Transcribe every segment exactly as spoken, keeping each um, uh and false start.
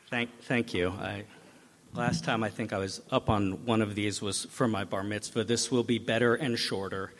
Thank, thank you. I, last time I think I was up on one of these was for my bar mitzvah. This will be better and shorter.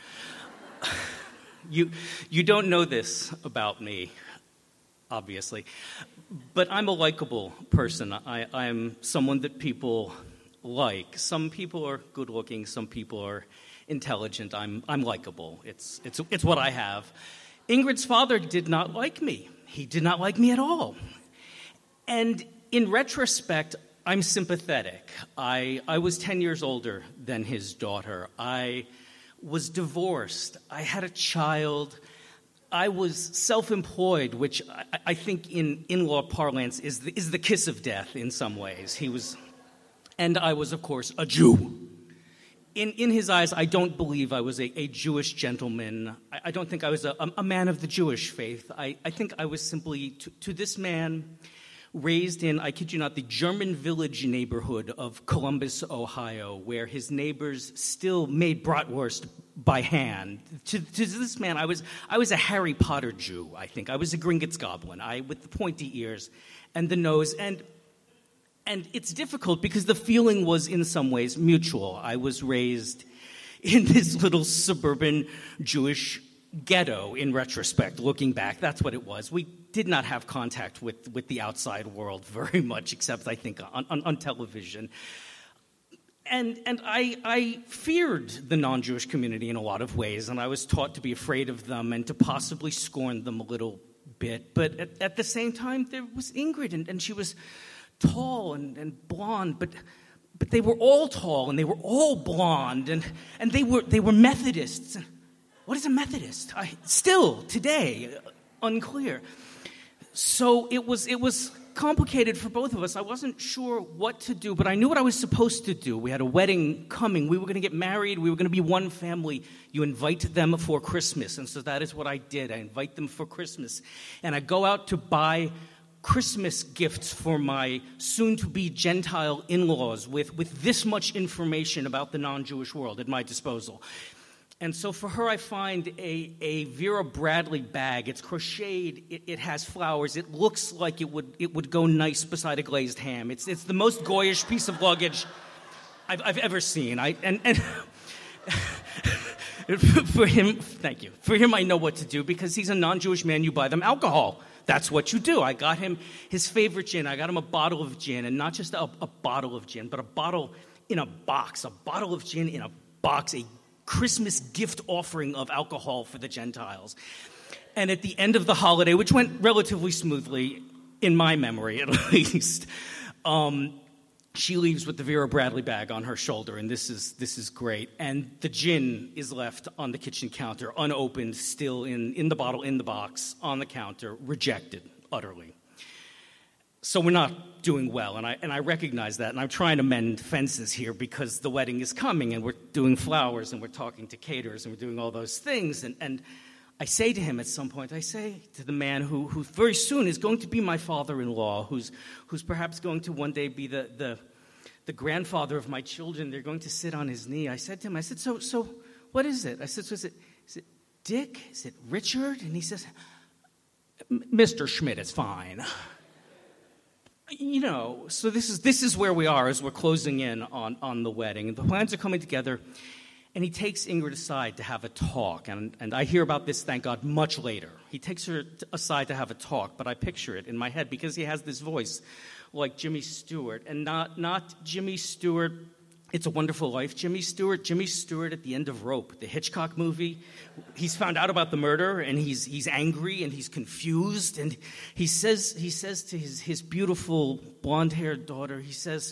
You, you don't know this about me, obviously, but I'm a likable person. I, I'm someone that people like. Some people are good-looking. Some people are intelligent. I'm, I'm likable. It's, it's, it's what I have. Ingrid's father did not like me. He did not like me at all. And in retrospect, I'm sympathetic. I, I was ten years older than his daughter. I was divorced. I had a child. I was self-employed, which I, I think in in-law parlance is the, is the kiss of death in some ways. He was, and I was, of course, a Jew. In in his eyes, I don't believe I was a, a Jewish gentleman. I, I don't think I was a, a man of the Jewish faith. I, I think I was simply, to, to this man, raised in, I kid you not, the German village neighborhood of Columbus, Ohio, where his neighbors still made bratwurst by hand. To, to this man, I was I was a Harry Potter Jew, I think. I was a Gringotts Goblin, I with the pointy ears and the nose. And, and it's difficult because the feeling was in some ways mutual. I was raised in this little suburban Jewish ghetto, in retrospect, looking back. That's what it was. We did not have contact with, with the outside world very much, except, I think, on, on, on television. And and I, I feared the non-Jewish community in a lot of ways, and I was taught to be afraid of them and to possibly scorn them a little bit. But at, at the same time, there was Ingrid, and, and she was tall and, and blonde, but but they were all tall, and they were all blonde, and, and they were they were Methodists. What is a Methodist? I, still, today, unclear. So it was it was complicated for both of us. I wasn't sure what to do, but I knew what I was supposed to do. We had a wedding coming. We were going to get married. We were going to be one family. You invite them for Christmas. And so that is what I did. I invite them for Christmas. And I go out to buy Christmas gifts for my soon-to-be Gentile in-laws with, with this much information about the non-Jewish world at my disposal. And so for her, I find a, a Vera Bradley bag. It's crocheted. It, it has flowers. It looks like it would it would go nice beside a glazed ham. It's it's the most goyish piece of luggage I've, I've ever seen. I and and for him, thank you. For him, I know what to do because he's a non-Jewish man. You buy them alcohol. That's what you do. I got him his favorite gin. I got him a bottle of gin, and not just a, a bottle of gin, but a bottle in a box. A bottle of gin in a box. A Christmas gift offering of alcohol for the Gentiles. And at the end of the holiday, which went relatively smoothly, in my memory at least, um, she leaves with the Vera Bradley bag on her shoulder, and this is this is great. And the gin is left on the kitchen counter, unopened, still in, in the bottle, in the box, on the counter, rejected utterly. So we're not doing well, and I and I recognize that, and I'm trying to mend fences here because the wedding is coming, and we're doing flowers, and we're talking to caterers, and we're doing all those things, and, and I say to him at some point, I say to the man who, who very soon is going to be my father-in-law, who's who's perhaps going to one day be the, the, the grandfather of my children, they're going to sit on his knee. I said to him, I said, so so what is it? I said, so is it, is it Dick? Is it Richard? And he says, Mister Schmidt, it's fine. You know, so this is this is where we are as we're closing in on, on the wedding. And the plans are coming together, and he takes Ingrid aside to have a talk. And, and I hear about this, thank God, much later. He takes her aside to have a talk, but I picture it in my head because he has this voice like Jimmy Stewart. And not, not Jimmy Stewart, It's a Wonderful Life, Jimmy Stewart. Jimmy Stewart at the end of Rope, the Hitchcock movie. He's found out about the murder, and he's he's angry, and he's confused, and he says he says to his, his beautiful blonde-haired daughter, he says,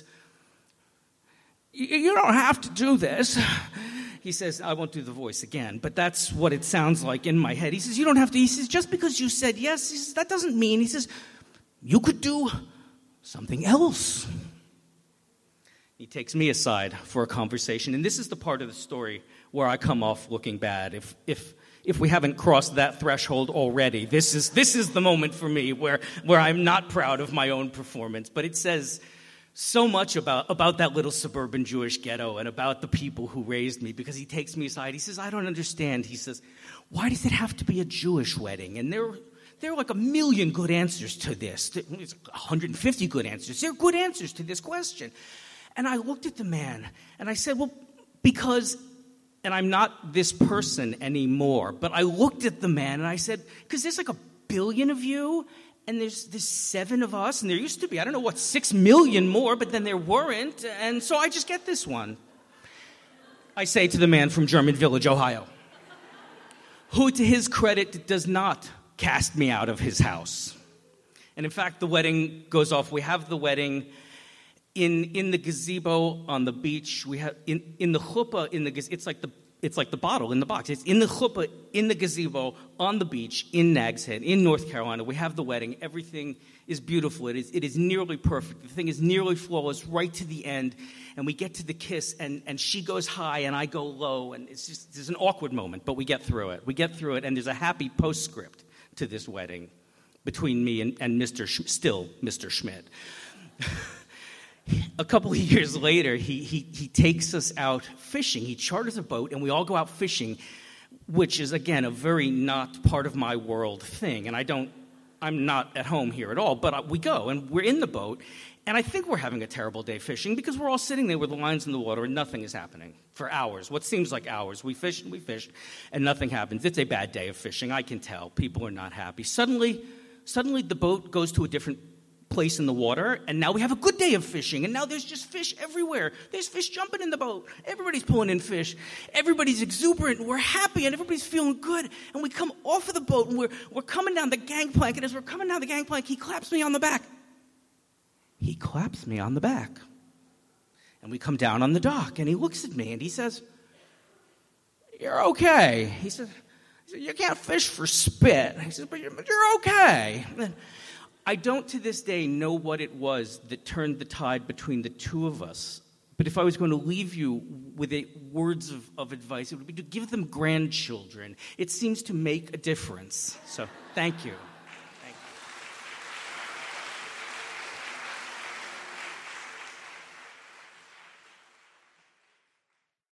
you don't have to do this. He says, I won't do the voice again, but that's what it sounds like in my head. He says, you don't have to. He says, just because you said yes, he says, that doesn't mean. He says, you could do something else. He takes me aside for a conversation, and this is the part of the story where I come off looking bad. If if if we haven't crossed that threshold already, this is this is the moment for me where where I'm not proud of my own performance. But it says so much about, about that little suburban Jewish ghetto and about the people who raised me, because he takes me aside. He says, I don't understand. He says, why does it have to be a Jewish wedding? And there there are like a million good answers to this. There's one hundred fifty good answers. There are good answers to this question. And I looked at the man, and I said, well, because, and I'm not this person anymore, but I looked at the man, and I said, because there's like a billion of you, and there's there's seven of us, and there used to be, I don't know what, six million more, but then there weren't, and so I just get this one. I say to the man from German Village, Ohio, who, to his credit, does not cast me out of his house. And in fact, the wedding goes off. We have the wedding in in the gazebo on the beach. We have in, in the chuppah in the it's like the it's like the bottle in the box. It's in the chuppah in the gazebo on the beach in Nags Head in North Carolina. We have the wedding. Everything is beautiful. It is it is nearly perfect. The thing is nearly flawless right to the end. And we get to the kiss, and, and she goes high, and I go low, and it's just there's an awkward moment, but we get through it. We get through it, and there's a happy postscript to this wedding between me and, and Mister Sch- still Mister Schmidt. A couple of years later, he, he he takes us out fishing. He charters a boat, and we all go out fishing, which is, again, a very not part of my world thing. And I don't, I'm not at home here at all, but we go, and we're in the boat, and I think we're having a terrible day fishing because we're all sitting there with the lines in the water, and nothing is happening for hours, what seems like hours. We fish and we fish, and nothing happens. It's a bad day of fishing. I can tell. People are not happy. Suddenly, suddenly the boat goes to a different place in the water, and now we have a good day of fishing, and now there's just fish everywhere. There's fish jumping in the boat. Everybody's pulling in fish. Everybody's exuberant, and we're happy, and everybody's feeling good, and we come off of the boat, and we're, we're coming down the gangplank, and as we're coming down the gangplank, he claps me on the back. He claps me on the back, and we come down on the dock, and he looks at me, and he says, you're okay. He says, you can't fish for spit. He says, but you're, but you're okay. And I don't to this day know what it was that turned the tide between the two of us. But if I was going to leave you with a, words of, of advice, it would be to give them grandchildren. It seems to make a difference. So thank you.